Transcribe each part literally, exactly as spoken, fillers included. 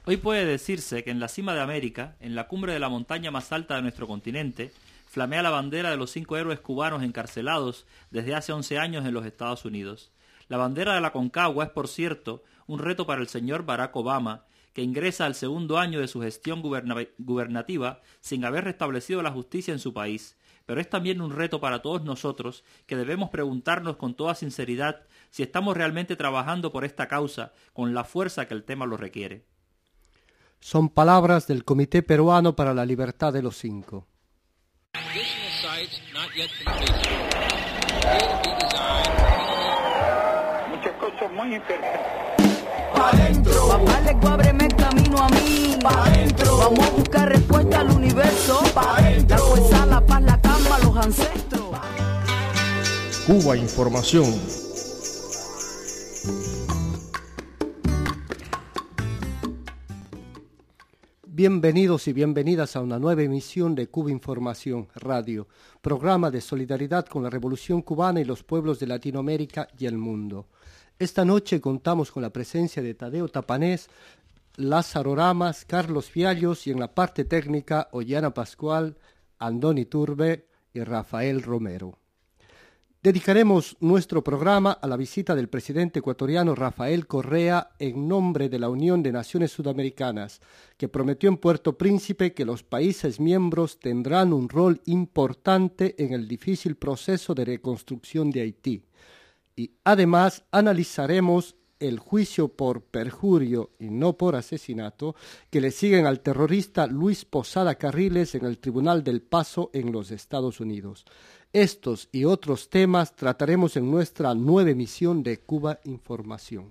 Hoy puede decirse que en la cima de América, en la cumbre de la montaña más alta de nuestro continente, flamea la bandera de los cinco héroes cubanos encarcelados desde hace once años en los Estados Unidos. La bandera de la Concagua es, por cierto, un reto para el señor Barack Obama, que ingresa al segundo año de su gestión guberna- gubernativa sin haber restablecido la justicia en su país. Pero es también un reto para todos nosotros, que debemos preguntarnos con toda sinceridad si estamos realmente trabajando por esta causa con la fuerza que el tema lo requiere. Son palabras del Comité Peruano para la Libertad de los Cinco. Muchas cosas muy interesantes. Pa' dentro, papá le ábreme el camino a mí. Pa' dentro, vamos a buscar respuesta al universo. Pa' dentro, la fuerza, la paz, la calma, los ancestros. Cuba Información. Bienvenidos y bienvenidas a una nueva emisión de Cuba Información Radio, programa de solidaridad con la Revolución Cubana y los pueblos de Latinoamérica y el mundo. Esta noche contamos con la presencia de Tadeo Tapanés, Lázaro Ramas, Carlos Fiallos y en la parte técnica Ollana Pascual, Andoni Turbe y Rafael Romero. Dedicaremos nuestro programa a la visita del presidente ecuatoriano Rafael Correa en nombre de la Unión de Naciones Sudamericanas, que prometió en Puerto Príncipe que los países miembros tendrán un rol importante en el difícil proceso de reconstrucción de Haití. Y además analizaremos el juicio por perjurio y no por asesinato que le siguen al terrorista Luis Posada Carriles en el Tribunal del Paso en los Estados Unidos. Estos y otros temas trataremos en nuestra nueva emisión de Cuba Información.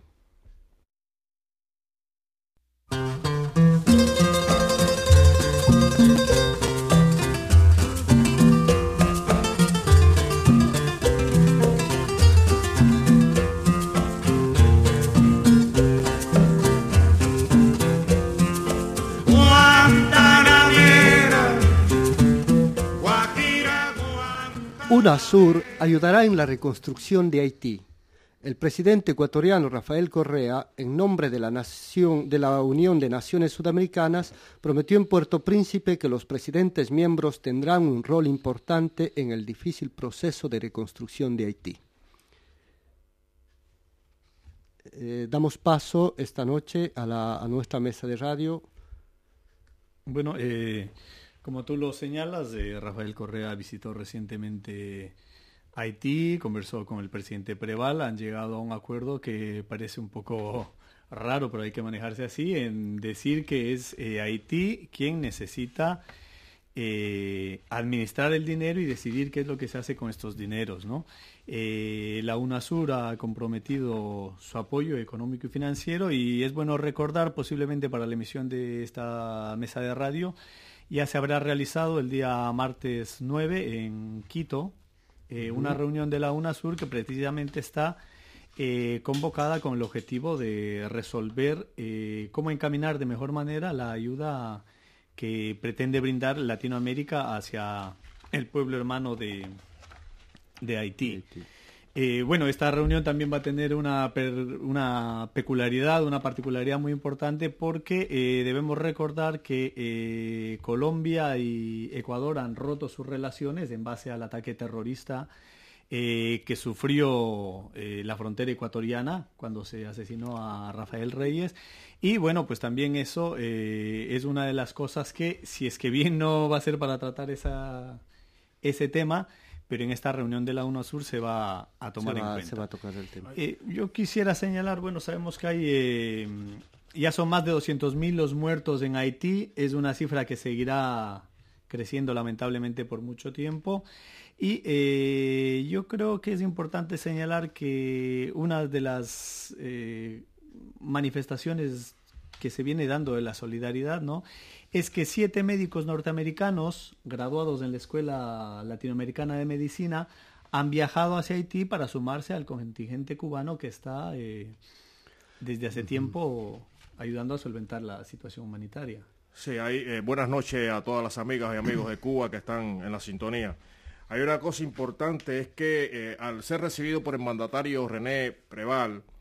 UNASUR ayudará en la reconstrucción de Haití. El presidente ecuatoriano Rafael Correa, en nombre de la, nación, de la Unión de Naciones Sudamericanas, prometió en Puerto Príncipe que los presidentes miembros tendrán un rol importante en el difícil proceso de reconstrucción de Haití. Eh, damos paso esta noche a, la, a nuestra mesa de radio. Bueno, eh... como tú lo señalas, eh, Rafael Correa visitó recientemente Haití, conversó con el presidente Preval, han llegado a un acuerdo que parece un poco raro, pero hay que manejarse así, en decir que es eh, Haití quien necesita eh, administrar el dinero y decidir qué es lo que se hace con estos dineros, ¿no? Eh, la UNASUR ha comprometido su apoyo económico y financiero y es bueno recordar, posiblemente para la emisión de esta mesa de radio, ya se habrá realizado el día martes nueve en Quito eh, uh-huh. una reunión de la UNASUR que precisamente está eh, convocada con el objetivo de resolver eh, cómo encaminar de mejor manera la ayuda que pretende brindar Latinoamérica hacia el pueblo hermano de, de Haití. Haití. Eh, bueno, esta reunión también va a tener una, per, una peculiaridad, una particularidad muy importante porque eh, debemos recordar que eh, Colombia y Ecuador han roto sus relaciones en base al ataque terrorista eh, que sufrió eh, la frontera ecuatoriana cuando se asesinó a Rafael Reyes. Y bueno, pues también eso eh, es una de las cosas que, si es que bien no va a ser para tratar esa, ese tema, pero en esta reunión de la UNASUR se va a tomar se va, en cuenta. Se va a tocar el tema. Eh, yo quisiera señalar, bueno, sabemos que hay, eh, ya son más de doscientos mil los muertos en Haití, es una cifra que seguirá creciendo lamentablemente por mucho tiempo, y eh, yo creo que es importante señalar que una de las eh, manifestaciones que se viene dando de la solidaridad, ¿no?, es que siete médicos norteamericanos graduados en la Escuela Latinoamericana de Medicina han viajado hacia Haití para sumarse al contingente cubano que está eh, desde hace uh-huh. tiempo ayudando a solventar la situación humanitaria. Sí, hay, eh, buenas noches a todas las amigas y amigos de Cuba que están en la sintonía. Hay una cosa importante, es que eh, al ser recibido por el mandatario René Preval,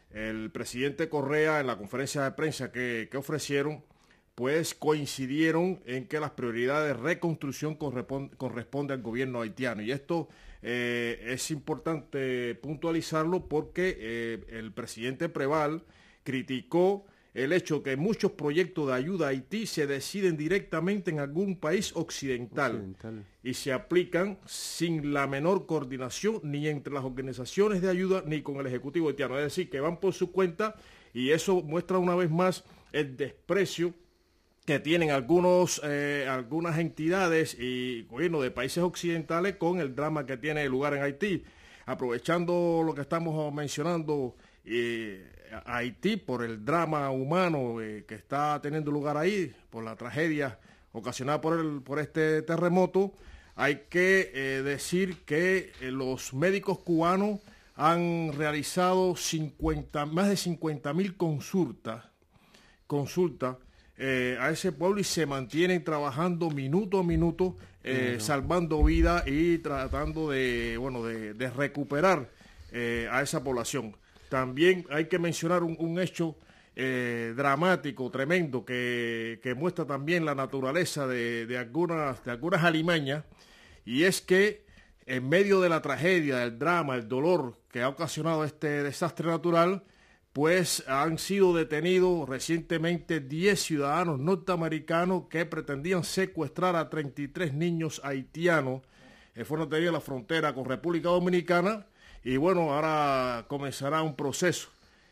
el presidente Correa en la conferencia de prensa que, que ofrecieron, pues coincidieron en que las prioridades de reconstrucción corresponde, corresponde al gobierno haitiano. Y esto eh, es importante puntualizarlo porque eh, el presidente Preval criticó el hecho que muchos proyectos de ayuda a Haití se deciden directamente en algún país occidental, occidental y se aplican sin la menor coordinación ni entre las organizaciones de ayuda ni con el Ejecutivo haitiano. Es decir, que van por su cuenta, y eso muestra una vez más el desprecio que tienen algunos, eh, algunas entidades y gobiernos de países occidentales con el drama que tiene lugar en Haití. Aprovechando lo que estamos mencionando, eh, Haití, por el drama humano eh, que está teniendo lugar ahí, por la tragedia ocasionada por, el, por este terremoto, hay que eh, decir que eh, los médicos cubanos han realizado cincuenta, más de cincuenta mil consultas, consultas eh, a ese pueblo, y se mantienen trabajando minuto a minuto, eh, uh-huh. salvando vidas y tratando de, bueno, de, de recuperar eh, a esa población. También hay que mencionar un, un hecho eh, dramático, tremendo, que, que muestra también la naturaleza de, de, algunas, de algunas alimañas, y es que en medio de la tragedia, del drama, el dolor que ha ocasionado este desastre natural, pues han sido detenidos recientemente diez ciudadanos norteamericanos que pretendían secuestrar a treinta y tres niños haitianos. Eh, fueron detenidos en la frontera con República Dominicana. Y bueno, ahora comenzará un proceso.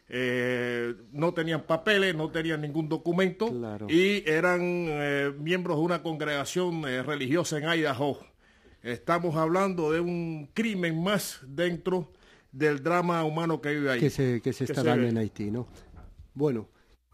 Eh, no tenían papeles, no tenían ningún documento, claro. y eran eh, miembros de una congregación eh, religiosa en Idaho. Estamos hablando de un crimen más dentro del drama humano que vive ahí. Que se, que se que está se dando ve. en Haití, ¿no? Bueno.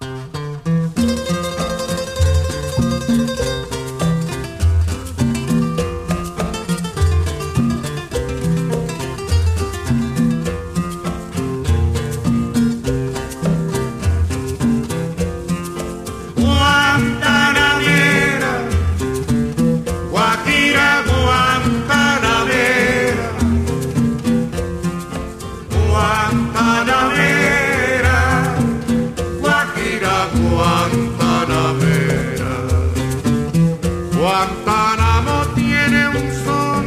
Guantánamo tiene un sol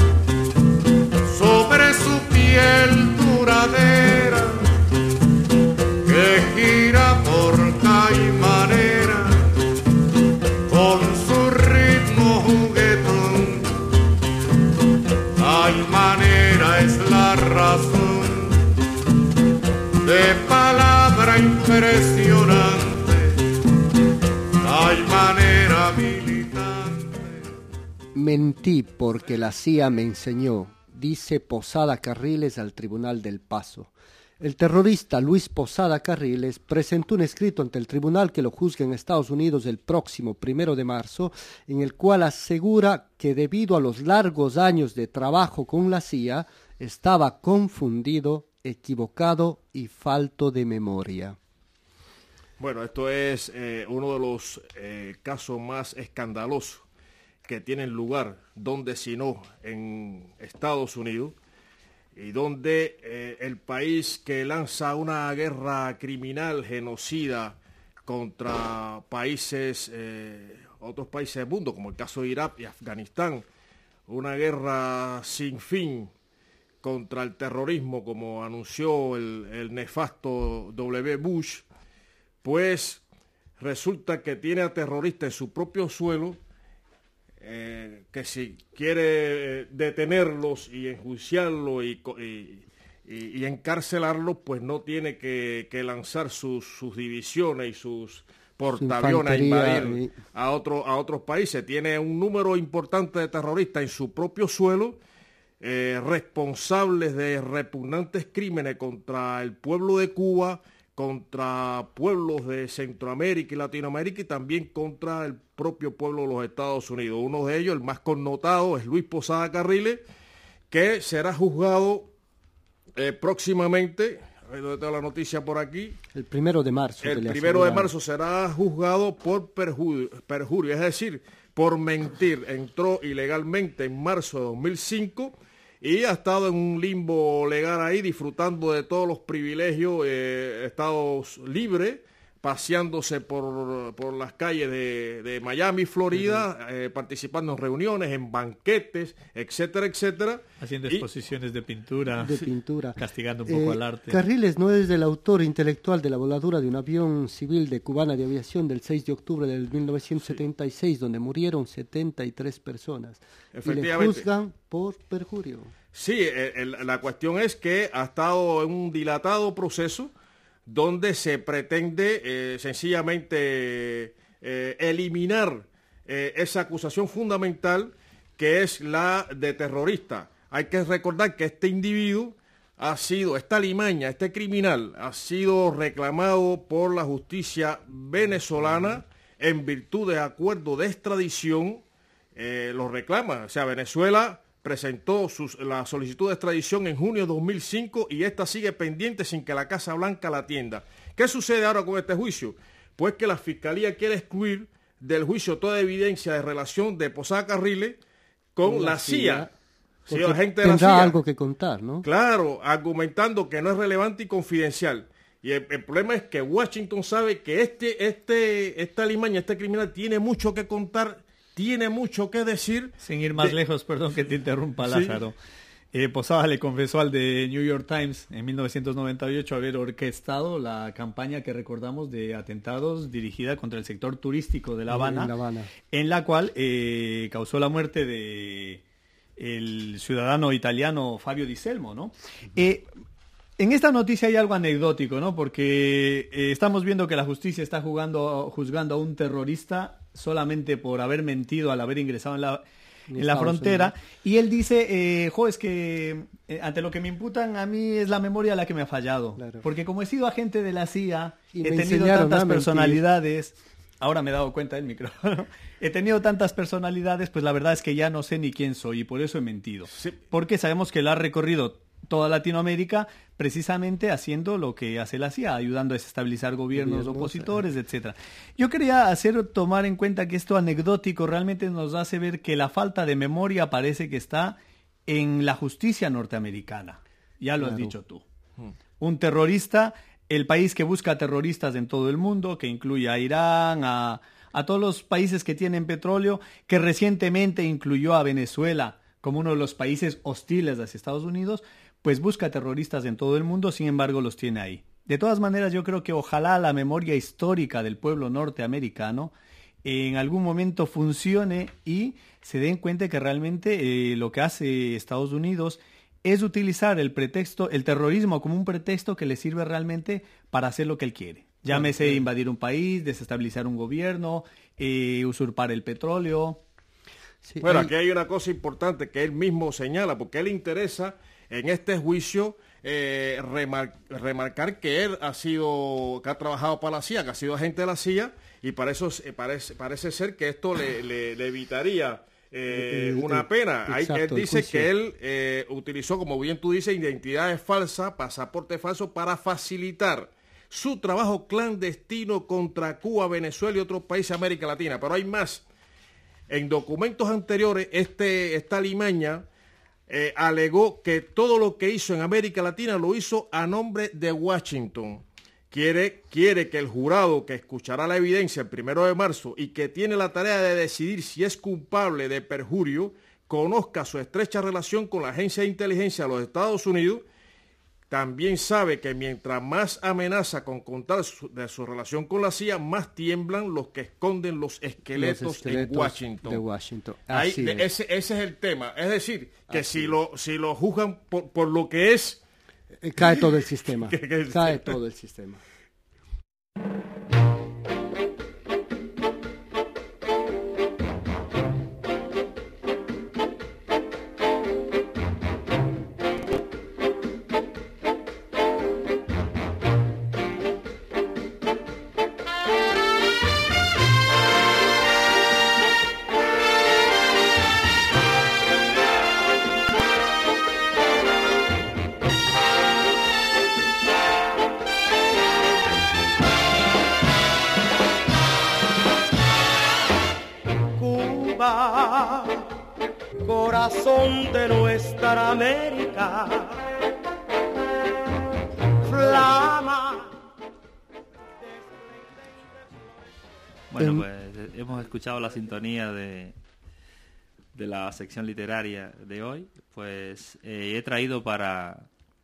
sobre su piel duradera que gira por caimanera con su ritmo juguetón. Caimanera es la razón de palabra impresionante, caimanera militante. Mentí porque la C I A me enseñó, dice Posada Carriles al Tribunal del Paso. El terrorista Luis Posada Carriles presentó un escrito ante el tribunal que lo juzga en Estados Unidos el próximo primero de marzo, en el cual asegura que debido a los largos años de trabajo con la C I A, estaba confundido, equivocado y falto de memoria. Bueno, esto es eh, uno de los eh, casos más escandalosos que tienen lugar, donde si no en Estados Unidos, y donde eh, el país que lanza una guerra criminal, genocida, contra países, eh, otros países del mundo, como el caso de Irak y Afganistán, una guerra sin fin contra el terrorismo, como anunció el, el nefasto W. Bush, pues resulta que tiene a terroristas en su propio suelo, eh, que si quiere eh, detenerlos y enjuiciarlos y, y, y, y encarcelarlos, pues no tiene que, que lanzar sus, sus divisiones y sus portaaviones a invadir y... a, otro, a otros países. Tiene un número importante de terroristas en su propio suelo, eh, responsables de repugnantes crímenes contra el pueblo de Cuba, contra pueblos de Centroamérica y Latinoamérica, y también contra el propio pueblo de los Estados Unidos. Uno de ellos, el más connotado, es Luis Posada Carriles, que será juzgado eh, próximamente, donde tengo la noticia por aquí. El primero de marzo. El primero de marzo será juzgado por perjurio, perjurio, es decir, por mentir. Entró ilegalmente en marzo de dos mil cinco y ha estado en un limbo legal ahí, disfrutando de todos los privilegios, eh, estado libre, paseándose por, por las calles de, de Miami, Florida, uh-huh. eh, participando en reuniones, en banquetes, etcétera, etcétera. Haciendo y, exposiciones de pintura, de pintura. Castigando un poco eh, al arte. Carriles no es el autor intelectual de la voladura de un avión civil de Cubana de Aviación del seis de octubre del mil novecientos setenta y seis, sí. donde murieron setenta y tres personas. Y le juzgan por perjurio. Sí, el, el, la cuestión es que ha estado en un dilatado proceso donde se pretende eh, sencillamente eh, eliminar eh, esa acusación fundamental que es la de terrorista. Hay que recordar que este individuo ha sido, esta alimaña, este criminal, ha sido reclamado por la justicia venezolana en virtud de acuerdo de extradición, eh, lo reclama. O sea, Venezuela presentó sus, la solicitud de extradición en junio de dos mil cinco y esta sigue pendiente sin que la Casa Blanca la atienda. ¿Qué sucede ahora con este juicio? Pues que la Fiscalía quiere excluir del juicio toda evidencia de relación de Posada Carriles con, con la, la C I A. Sí, gente de la C I A algo que contar, ¿no? Claro, argumentando que no es relevante y confidencial. Y el, el problema es que Washington sabe que este, este, esta alimaña, este criminal tiene mucho que contar, tiene mucho que decir. Sin ir más de... lejos, perdón que te interrumpa, Lázaro. Sí. Eh, Posada le confesó al de New York Times en mil novecientos noventa y ocho haber orquestado la campaña que recordamos de atentados dirigida contra el sector turístico de La Habana, en la, Habana. En la cual eh, causó la muerte de el ciudadano italiano Fabio Di Selmo, ¿no? Uh-huh. Eh, en esta noticia hay algo anecdótico, ¿no? Porque eh, estamos viendo que la justicia está jugando, juzgando a un terrorista solamente por haber mentido al haber ingresado en la, en la frontera. Unidos. Y él dice, eh, jo, es que eh, ante lo que me imputan a mí es la memoria la que me ha fallado. Claro. Porque como he sido agente de la C I A, y he tenido tantas personalidades, ahora me he dado cuenta del micrófono, he tenido tantas personalidades, pues la verdad es que ya no sé ni quién soy y por eso he mentido. Sí. Porque sabemos que él ha recorrido toda Latinoamérica precisamente haciendo lo que hace la C I A, ayudando a desestabilizar gobiernos Gobierno, opositores, sí. etcétera. Yo quería hacer tomar en cuenta que esto anecdótico realmente nos hace ver que la falta de memoria parece que está en la justicia norteamericana. Ya lo claro. has dicho tú. Hmm. Un terrorista, el país que busca terroristas en todo el mundo, que incluye a Irán, a, a todos los países que tienen petróleo, que recientemente incluyó a Venezuela como uno de los países hostiles hacia Estados Unidos, pues busca terroristas en todo el mundo, sin embargo los tiene ahí. De todas maneras, yo creo que ojalá la memoria histórica del pueblo norteamericano en algún momento funcione y se den cuenta que realmente eh, lo que hace Estados Unidos es utilizar el pretexto, el terrorismo como un pretexto que le sirve realmente para hacer lo que él quiere. Llámese okay. invadir un país, desestabilizar un gobierno, eh, usurpar el petróleo. Sí, bueno, él... aquí hay una cosa importante que él mismo señala, porque él interesa en este juicio eh, remar- remarcar que él ha sido, que ha trabajado para la C I A, que ha sido agente de la C I A, y para eso eh, parece, parece ser que esto le, le, le evitaría eh, una pena. Exacto, Ahí, él dice que él eh, utilizó, como bien tú dices, identidades falsas, pasaporte falso para facilitar su trabajo clandestino contra Cuba, Venezuela y otros países de América Latina. Pero hay más. En documentos anteriores, este, esta alimaña eh, alegó que todo lo que hizo en América Latina lo hizo a nombre de Washington. Quiere, quiere que el jurado que escuchará la evidencia el primero de marzo y que tiene la tarea de decidir si es culpable de perjurio, conozca su estrecha relación con la Agencia de Inteligencia de los Estados Unidos. También sabe que mientras más amenaza con contar su, de su relación con la C I A, más tiemblan los que esconden los esqueletos, los esqueletos en Washington. De Washington. Ahí, de, ese, ese es el tema. Es decir, que si lo, si lo juzgan por, por lo que es... Cae todo el sistema. que, que Cae todo el sistema. razón de nuestra América. Flama. Bueno, pues hemos escuchado la sintonía de, de la sección literaria de hoy. Pues eh, he traído para,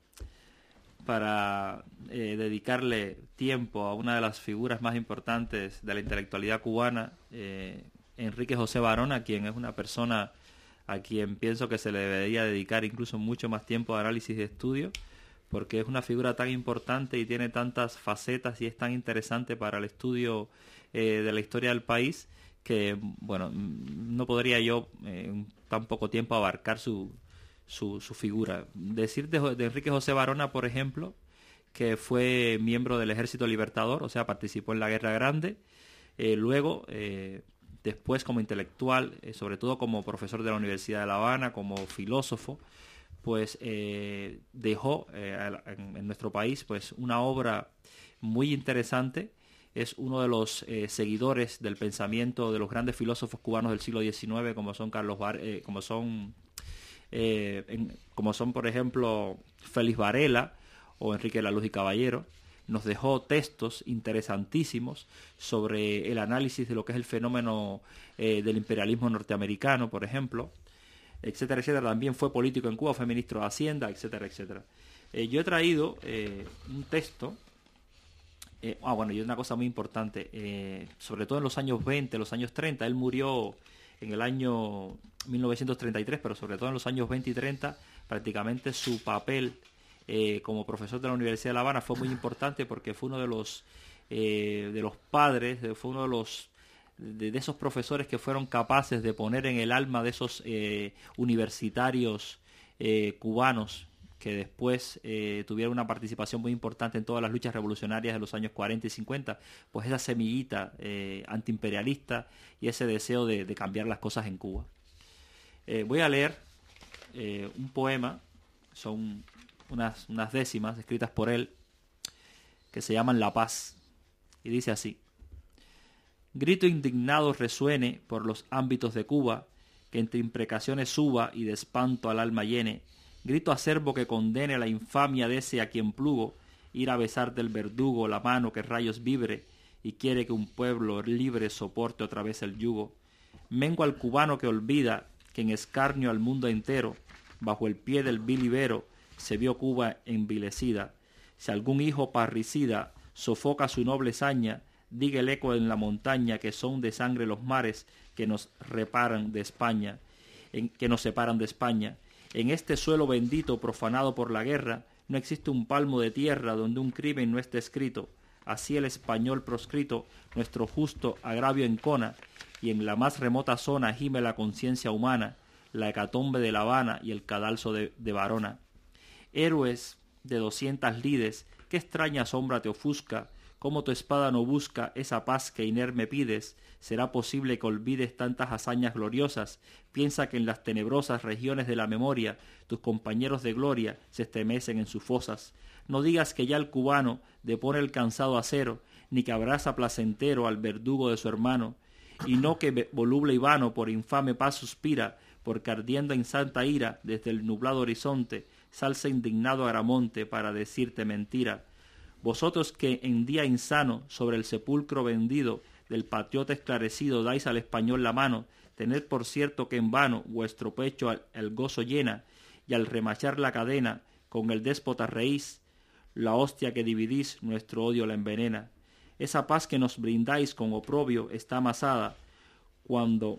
para eh, dedicarle tiempo a una de las figuras más importantes de la intelectualidad cubana, eh, Enrique José Varona, quien es una persona a quien pienso que se le debería dedicar incluso mucho más tiempo de análisis y estudio, porque es una figura tan importante y tiene tantas facetas y es tan interesante para el estudio eh, de la historia del país que, bueno, no podría yo eh, en tan poco tiempo abarcar su, su, su figura. Decir de, de Enrique José Varona, por ejemplo, que fue miembro del Ejército Libertador, o sea, participó en la Guerra Grande, eh, luego... Eh, después como intelectual, eh, sobre todo como profesor de la Universidad de La Habana, como filósofo, pues eh, dejó eh, en, en nuestro país pues una obra muy interesante. Es uno de los eh, seguidores del pensamiento de los grandes filósofos cubanos del siglo diecinueve, como son Carlos Var eh, como son eh, en, como son por ejemplo Félix Varela o Enrique de la Luz y Caballero. Nos dejó textos interesantísimos sobre el análisis de lo que es el fenómeno eh, del imperialismo norteamericano, por ejemplo, etcétera, etcétera. También fue político en Cuba, fue ministro de Hacienda, etcétera, etcétera. Eh, yo he traído eh, un texto, eh, ah, bueno, y una cosa muy importante, eh, sobre todo en los años veinte, los años treinta, él murió en el año mil novecientos treinta y tres, pero sobre todo en los años veinte y treinta, prácticamente su papel Eh, como profesor de la Universidad de La Habana fue muy importante porque fue uno de los eh, de los padres, fue uno de los de, de esos profesores que fueron capaces de poner en el alma de esos eh, universitarios eh, cubanos que después eh, tuvieron una participación muy importante en todas las luchas revolucionarias de los años cuarenta y cincuenta, pues esa semillita eh, antiimperialista y ese deseo de, de cambiar las cosas en Cuba. Eh, voy a leer eh, un poema, son Unas, unas décimas escritas por él que se llaman La Paz, y dice así: grito indignado resuene por los ámbitos de Cuba, que entre imprecaciones suba y de espanto al alma llene, grito acerbo que condene la infamia de ese a quien plugo ir a besar del verdugo la mano que rayos vibre y quiere que un pueblo libre soporte otra vez el yugo. Mengo al cubano que olvida que en escarnio al mundo entero, bajo el pie del vil ibero, se vio Cuba envilecida. Si algún hijo parricida sofoca su noble saña, diga el eco en la montaña que son de sangre los mares que nos reparan de España, en, que nos separan de España. En este suelo bendito profanado por la guerra, no existe un palmo de tierra donde un crimen no esté escrito. Así el español proscrito nuestro justo agravio encona, y en la más remota zona gime la conciencia humana, la hecatombe de La Habana y el cadalso de, de Varona. Héroes de doscientas lides, qué extraña sombra te ofusca, cómo tu espada no busca esa paz que inerme pides. ¿Será posible que olvides tantas hazañas gloriosas? Piensa que en las tenebrosas regiones de la memoria tus compañeros de gloria se estremecen en sus fosas. No digas que ya el cubano depone el cansado acero, ni que abraza placentero al verdugo de su hermano, y no que voluble y vano por infame paz suspira, porque ardiendo en santa ira desde el nublado horizonte salsa indignado Aramonte para decirte mentira. Vosotros que en día insano sobre el sepulcro vendido del patriota esclarecido dais al español la mano, tened por cierto que en vano vuestro pecho al, al gozo llena, y al remachar la cadena con el déspota reís, la hostia que dividís nuestro odio la envenena. Esa paz que nos brindáis con oprobio está amasada, cuando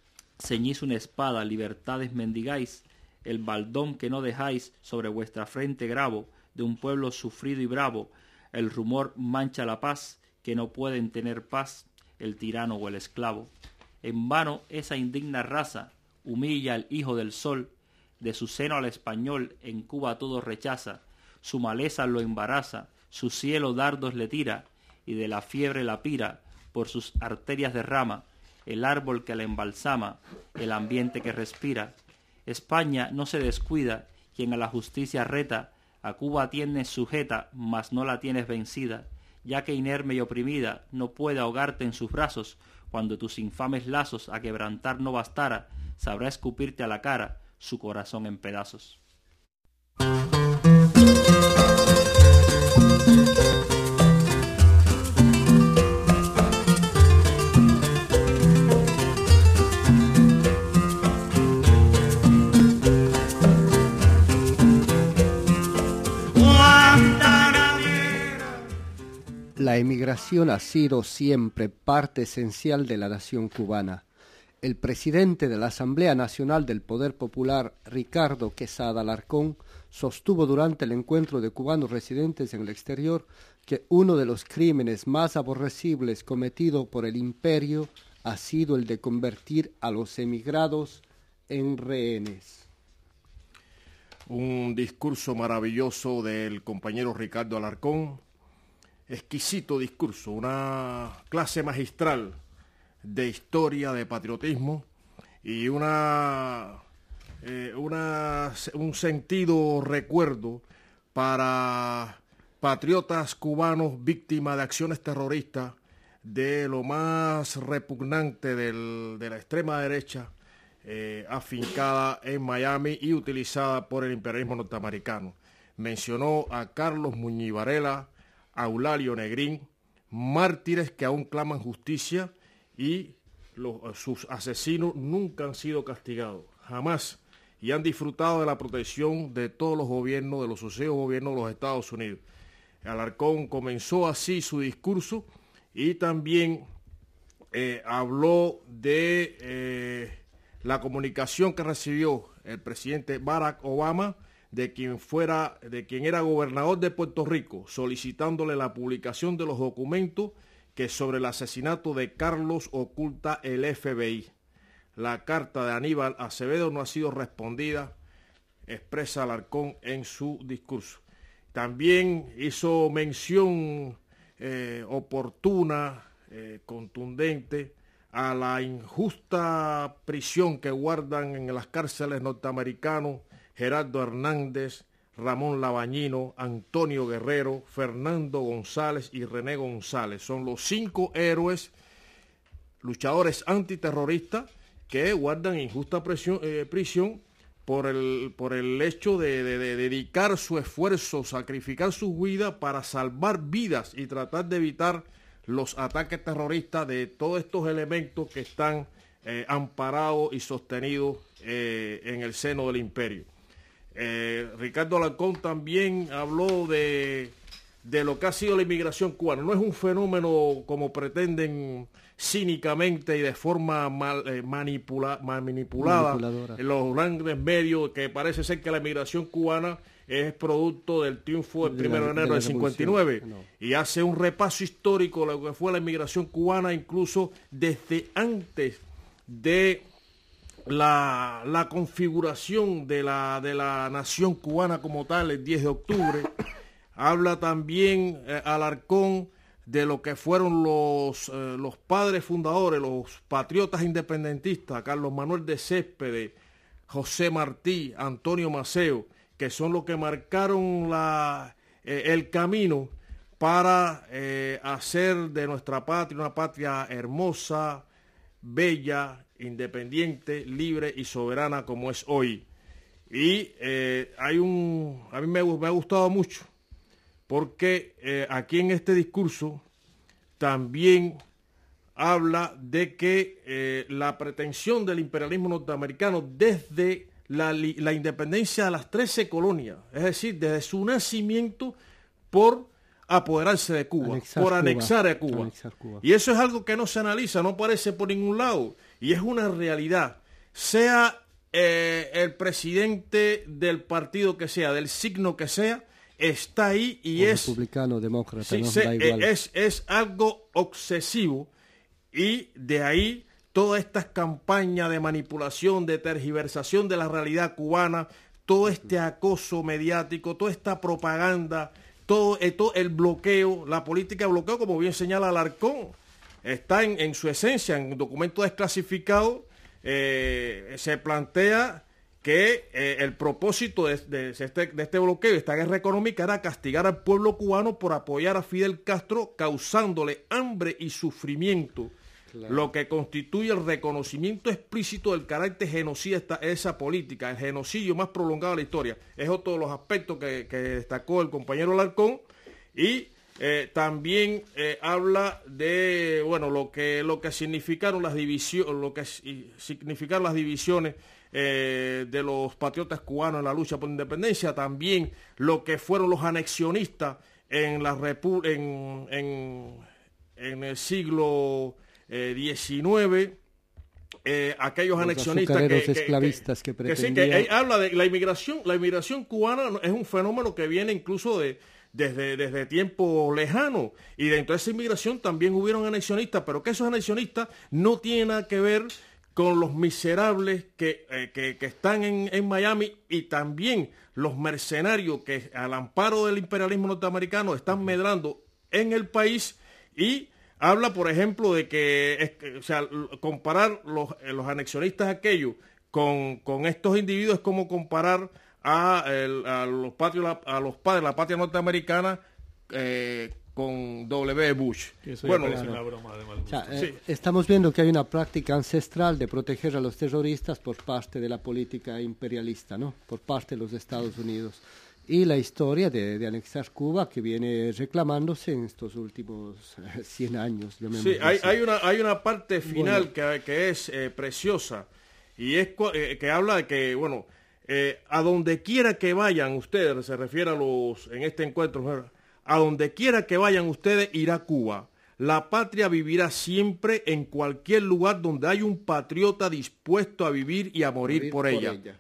ceñís una espada libertades mendigáis, el baldón que no dejáis sobre vuestra frente gravo, de un pueblo sufrido y bravo, el rumor mancha la paz, que no pueden tener paz el tirano o el esclavo. En vano esa indigna raza humilla al hijo del sol, de su seno al español en Cuba todo rechaza, su maleza lo embaraza, su cielo dardos le tira, y de la fiebre la pira, por sus arterias derrama, el árbol que la embalsama, el ambiente que respira. España no se descuida, quien a la justicia reta, a Cuba tienes sujeta, mas no la tienes vencida, ya que inerme y oprimida no puede ahogarte en sus brazos, cuando tus infames lazos a quebrantar no bastara, sabrá escupirte a la cara, su corazón en pedazos. La emigración ha sido siempre parte esencial de la nación cubana. El presidente de la Asamblea Nacional del Poder Popular, Ricardo Quesada Alarcón, sostuvo durante el encuentro de cubanos residentes en el exterior que uno de los crímenes más aborrecibles cometidos por el imperio ha sido el de convertir a los emigrados en rehenes. Un discurso maravilloso del compañero Ricardo Alarcón, exquisito discurso, una clase magistral de historia, de patriotismo y una, eh, una un sentido recuerdo para patriotas cubanos víctimas de acciones terroristas de lo más repugnante del, de la extrema derecha, eh, afincada en Miami y utilizada por el imperialismo norteamericano. Mencionó a Carlos Muñiz Varela, a Eulalio Negrín, mártires que aún claman justicia, y los, sus asesinos nunca han sido castigados, jamás, y han disfrutado de la protección de todos los gobiernos, de los sucesivos gobiernos de los Estados Unidos. Alarcón comenzó así su discurso y también eh, habló de eh, la comunicación que recibió el presidente Barack Obama de quien fuera, de quien era gobernador de Puerto Rico, solicitándole la publicación de los documentos que sobre el asesinato de Carlos oculta el F B I. La carta de Aníbal Acevedo no ha sido respondida, expresa Alarcón en su discurso. También hizo mención eh, oportuna, eh, contundente, a la injusta prisión que guardan en las cárceles norteamericanas Gerardo Hernández, Ramón Labañino, Antonio Guerrero, Fernando González y René González. Son los cinco héroes, luchadores antiterroristas que guardan injusta presión, eh, prisión por el, por el hecho de, de, de dedicar su esfuerzo, sacrificar sus vidas para salvar vidas y tratar de evitar los ataques terroristas de todos estos elementos que están eh, amparados y sostenidos eh, en el seno del imperio. Eh, Ricardo Alarcón también habló de, de lo que ha sido la inmigración cubana. No es un fenómeno como pretenden cínicamente y de forma mal, eh, manipula, manipulada en los grandes medios, que parece ser que la inmigración cubana es producto del triunfo del primero de enero del cincuenta y nueve, no. Y hace un repaso histórico de lo que fue la inmigración cubana, incluso desde antes de La, la configuración de la, de la nación cubana como tal, el diez de octubre. Habla también eh, Alarcón de lo que fueron los, eh, los padres fundadores, los patriotas independentistas, Carlos Manuel de Céspedes, José Martí, Antonio Maceo, que son los que marcaron la, eh, el camino para eh, hacer de nuestra patria una patria hermosa, bella, independiente, libre y soberana como es hoy. Y eh, hay un, a mí me, me ha gustado mucho porque eh, aquí en este discurso también habla de que eh, la pretensión del imperialismo norteamericano desde la, la independencia de las trece colonias, es decir, desde su nacimiento, por apoderarse de Cuba, anexar por anexar Cuba, a Cuba. Anexar Cuba. Y eso es algo que no se analiza, no aparece por ningún lado. Y es una realidad, sea eh, el presidente del partido que sea, del signo que sea, está ahí y es... republicano, demócrata, sí, no, se, da igual. Es, es algo obsesivo, y de ahí todas estas campañas de manipulación, de tergiversación de la realidad cubana, todo este acoso mediático, toda esta propaganda, todo, todo el bloqueo, la política de bloqueo, como bien señala Alarcón. Está en, en su esencia, en documento desclasificado, eh, se plantea que eh, el propósito de, de, este, de este bloqueo, de esta guerra económica, era castigar al pueblo cubano por apoyar a Fidel Castro, causándole hambre y sufrimiento Claro. Lo que constituye el reconocimiento explícito del carácter genocida esta, esa política, el genocidio más prolongado de la historia. Es otro de los aspectos que, que destacó el compañero Alarcón. Y eh, también eh, habla de bueno lo que lo que significaron las divisiones, lo que significaron las divisiones eh, de los patriotas cubanos en la lucha por la independencia, también lo que fueron los anexionistas en la repu en, en, en el siglo eh, diecinueve, eh, aquellos los anexionistas que, que, esclavistas que, que, que, que sí, que eh, habla de la inmigración, la inmigración cubana es un fenómeno que viene incluso de desde, desde tiempos lejanos, y dentro de esa inmigración también hubieron anexionistas, pero que esos anexionistas no tienen nada que ver con los miserables que, eh, que, que están en, en Miami, y también los mercenarios que al amparo del imperialismo norteamericano están medrando en el país. Y habla, por ejemplo, de que, es, o sea, comparar los, los anexionistas aquellos con, con estos individuos es como comparar a, el, a los patrios, a los padres de la patria norteamericana eh, con W. Bush. Bueno, es una broma de mal gusto. O sea, eh, sí. Estamos viendo que hay una práctica ancestral de proteger a los terroristas por parte de la política imperialista, ¿no? Por parte de los Estados Unidos. Y la historia de, de anexar Cuba, que viene reclamándose en estos últimos cien años. Sí, hay, hay, una, hay una parte final bueno. que, que es eh, preciosa, y es eh, que habla de que, bueno, eh, a donde quiera que vayan ustedes, se refiere a los, en este encuentro, a donde quiera que vayan ustedes irá Cuba. La patria vivirá siempre en cualquier lugar donde hay un patriota dispuesto a vivir y a morir, morir por, por ella. ella.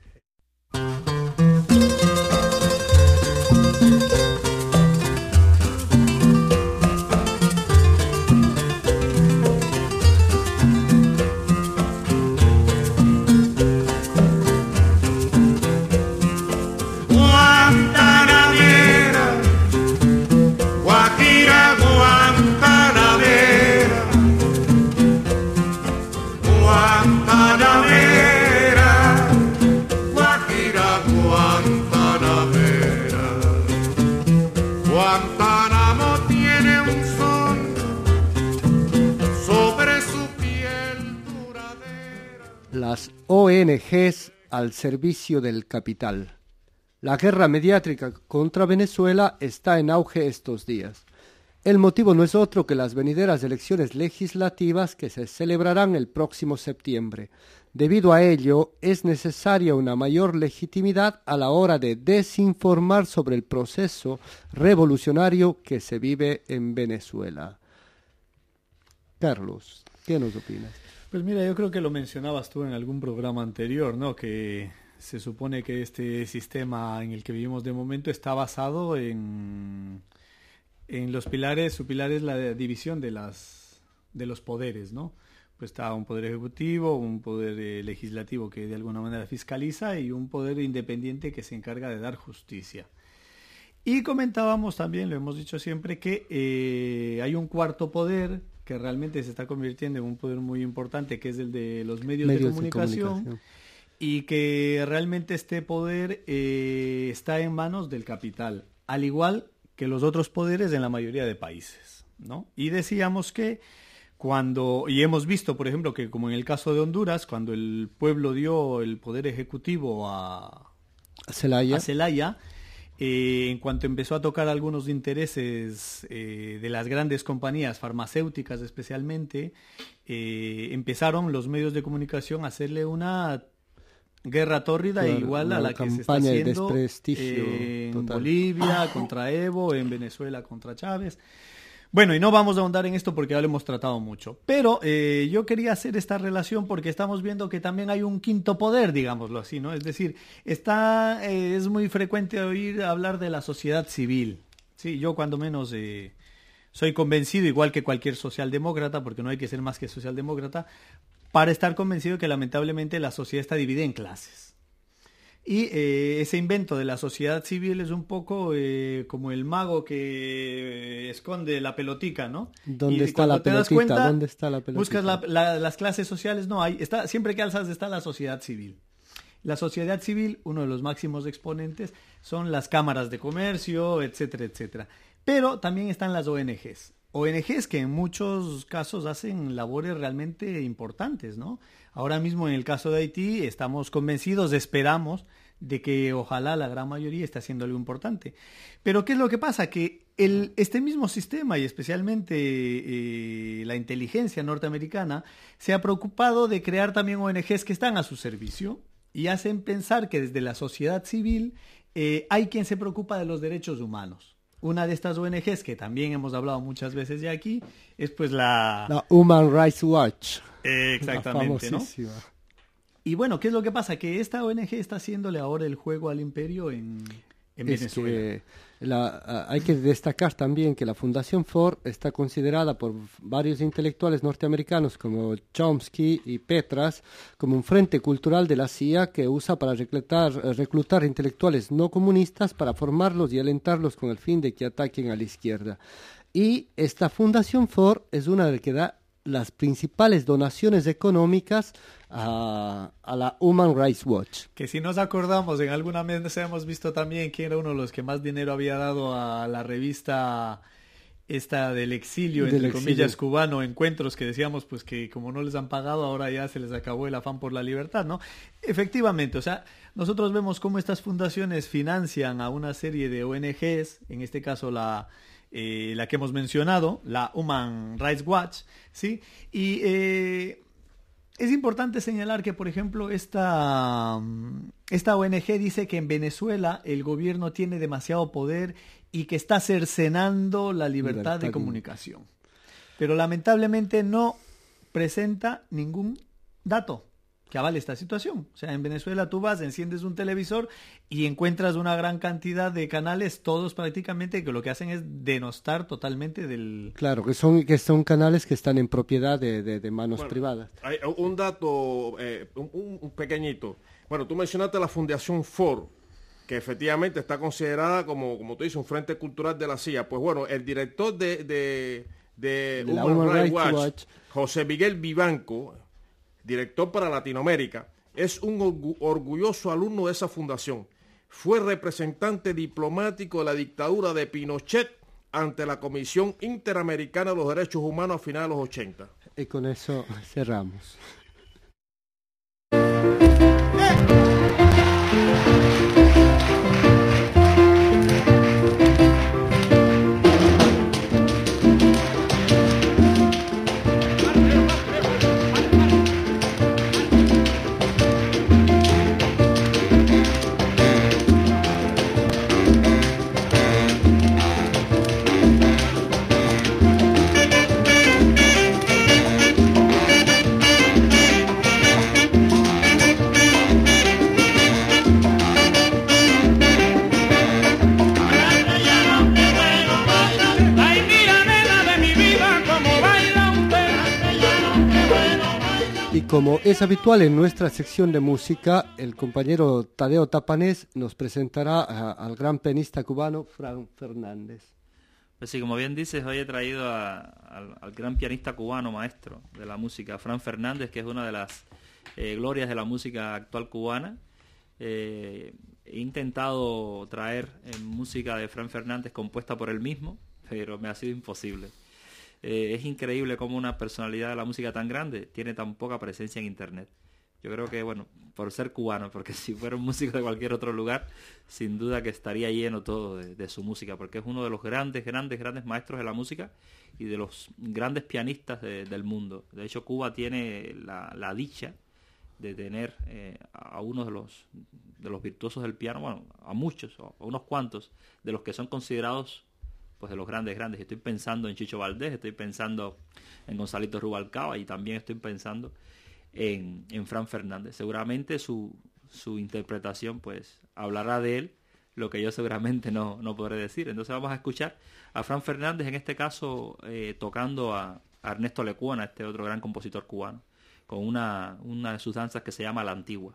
Las O N Ges al servicio del capital. La guerra mediática contra Venezuela está en auge estos días. El motivo no es otro que las venideras elecciones legislativas que se celebrarán el próximo septiembre. Debido a ello, es necesaria una mayor legitimidad a la hora de desinformar sobre el proceso revolucionario que se vive en Venezuela. Carlos, ¿qué nos opinas? Pues mira, yo creo que lo mencionabas tú en algún programa anterior, ¿no? Que se supone que este sistema en el que vivimos de momento está basado en, en los pilares, su pilar es la división de las de los poderes, ¿no? Pues está un poder ejecutivo, un poder eh, legislativo que de alguna manera fiscaliza y un poder independiente que se encarga de dar justicia. Y comentábamos también, lo hemos dicho siempre, que eh, hay un cuarto poder que realmente se está convirtiendo en un poder muy importante, que es el de los medios, medios de, comunicación, de comunicación, y que realmente este poder eh, está en manos del capital, al igual que los otros poderes en la mayoría de países, ¿no? Y decíamos que cuando, y hemos visto, por ejemplo, que como en el caso de Honduras, cuando el pueblo dio el poder ejecutivo a Zelaya, a Zelaya Eh, en cuanto empezó a tocar algunos intereses eh, de las grandes compañías farmacéuticas especialmente, eh, empezaron los medios de comunicación a hacerle una guerra tórrida claro, igual a la que se está haciendo eh, en Bolivia contra Evo, en Venezuela contra Chávez. Bueno, y no vamos a ahondar en esto porque ya lo hemos tratado mucho, pero eh, yo quería hacer esta relación porque estamos viendo que también hay un quinto poder, digámoslo así, ¿no? Es decir, está eh, es muy frecuente oír hablar de la sociedad civil. Sí, yo cuando menos eh, soy convencido, igual que cualquier socialdemócrata, porque no hay que ser más que socialdemócrata, para estar convencido que lamentablemente la sociedad está dividida en clases. Y eh, ese invento de la sociedad civil es un poco eh, como el mago que eh, esconde la pelotica, ¿no? ¿Dónde y está la te pelotita? Das cuenta, ¿Dónde está la pelotita? Buscas la, la, las clases sociales, no hay. Está, siempre que alzas está la sociedad civil. La sociedad civil, uno de los máximos exponentes, son las cámaras de comercio, etcétera, etcétera. Pero también están las O N Ges. O N Ges que en muchos casos hacen labores realmente importantes, ¿no? Ahora mismo en el caso de Haití estamos convencidos, esperamos, de que ojalá la gran mayoría esté haciendo algo importante. Pero ¿qué es lo que pasa? Que el, este mismo sistema y especialmente eh, la inteligencia norteamericana se ha preocupado de crear también O N Ges que están a su servicio y hacen pensar que desde la sociedad civil eh, hay quien se preocupa de los derechos humanos. Una de estas O N Ges que también hemos hablado muchas veces ya aquí es pues la... La Human Rights Watch. Eh, exactamente, ¿no? Y bueno, ¿qué es lo que pasa? Que esta O N Ge está haciéndole ahora el juego al imperio en, en es Venezuela. Que la, hay que destacar también que la Fundación Ford está considerada por varios intelectuales norteamericanos como Chomsky y Petras como un frente cultural de la C I A que usa para reclutar, reclutar intelectuales no comunistas para formarlos y alentarlos con el fin de que ataquen a la izquierda. Y esta Fundación Ford es una de las que da las principales donaciones económicas a, a la Human Rights Watch. Que si nos acordamos, en alguna vez hemos visto también quién era uno de los que más dinero había dado a la revista esta del exilio, del entre exilio. comillas, cubano, Encuentros, que decíamos pues que como no les han pagado, ahora ya se les acabó el afán por la libertad, ¿no? Efectivamente, o sea, nosotros vemos cómo estas fundaciones financian a una serie de O N Ges, en este caso la... Eh, la que hemos mencionado, la Human Rights Watch, ¿sí? Y eh, es importante señalar que, por ejemplo, esta, esta O N Ge dice que en Venezuela el gobierno tiene demasiado poder y que está cercenando la libertad, libertad de comunicación. Pero lamentablemente no presenta ningún dato que avale esta situación. O sea, en Venezuela tú vas, enciendes un televisor y encuentras una gran cantidad de canales, todos prácticamente, que lo que hacen es denostar totalmente del... Claro, que son, que son canales que están en propiedad de, de, de manos bueno, privadas. Hay un dato, eh, un, un pequeñito. Bueno, tú mencionaste la Fundación Ford, que efectivamente está considerada como, como tú dices, un frente cultural de la C I A. Pues bueno, el director de, de, de, de Human, Human Rights Watch, Watch, José Miguel Vivanco, director para Latinoamérica, es un orgu- orgulloso alumno de esa fundación. Fue representante diplomático de la dictadura de Pinochet ante la Comisión Interamericana de los Derechos Humanos a finales de los ochenta. Y con eso cerramos. Como es habitual en nuestra sección de música, el compañero Tadeo Tapanés nos presentará a, al gran pianista cubano Fran Fernández. Pues sí, como bien dices, hoy he traído a, al, al gran pianista cubano, maestro de la música, Fran Fernández, que es una de las eh, glorias de la música actual cubana. Eh, he intentado traer eh, música de Fran Fernández compuesta por él mismo, pero me ha sido imposible. Eh, es increíble cómo una personalidad de la música tan grande tiene tan poca presencia en internet. Yo creo que, bueno, por ser cubano, porque si fuera un músico de cualquier otro lugar, sin duda que estaría lleno todo de, de su música, porque es uno de los grandes, grandes, grandes maestros de la música y de los grandes pianistas de, del mundo. De hecho, Cuba tiene la, la dicha de tener eh, a uno de los, de los virtuosos del piano, bueno, a muchos, a unos cuantos, de los que son considerados pues de los grandes, grandes. Estoy pensando en Chicho Valdés, estoy pensando en Gonzalito Rubalcaba y también estoy pensando en, en Fran Fernández. Seguramente su, su interpretación pues hablará de él, lo que yo seguramente no, no podré decir. Entonces vamos a escuchar a Fran Fernández, en este caso eh, tocando a, a Ernesto Lecuona, este otro gran compositor cubano, con una, una de sus danzas que se llama La Antigua.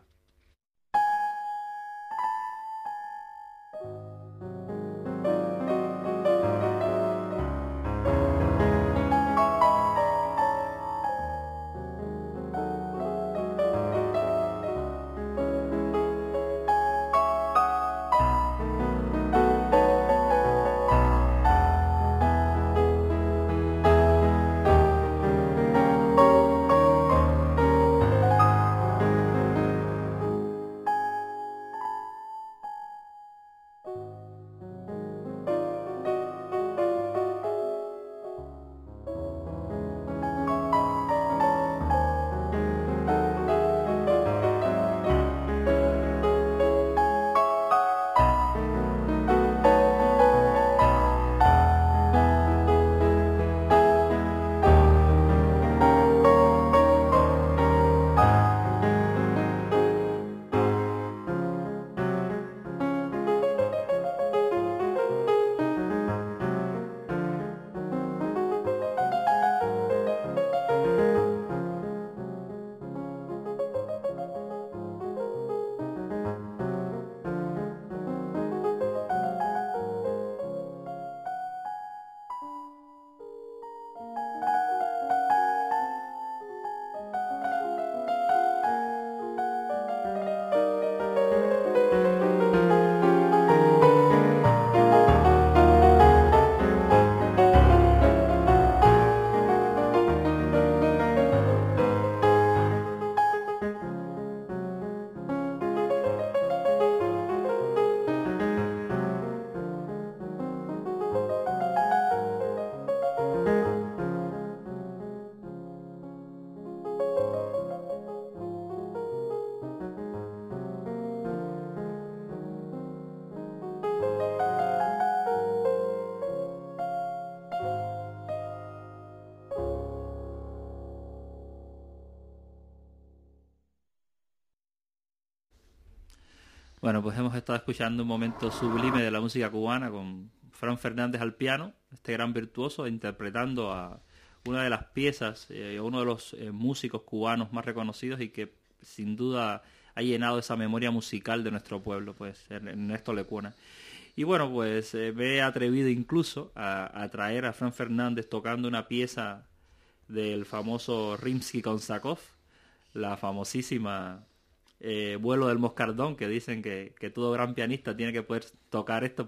Bueno, pues hemos estado escuchando un momento sublime de la música cubana con Fran Fernández al piano, este gran virtuoso, interpretando a una de las piezas, eh, uno de los eh, músicos cubanos más reconocidos y que sin duda ha llenado esa memoria musical de nuestro pueblo, pues Ernesto Lecuona. Y bueno, pues eh, me he atrevido incluso a, a traer a Fran Fernández tocando una pieza del famoso Rimsky-Korsakov, la famosísima... Eh, vuelo del moscardón, que dicen que, que todo gran pianista tiene que poder tocar esto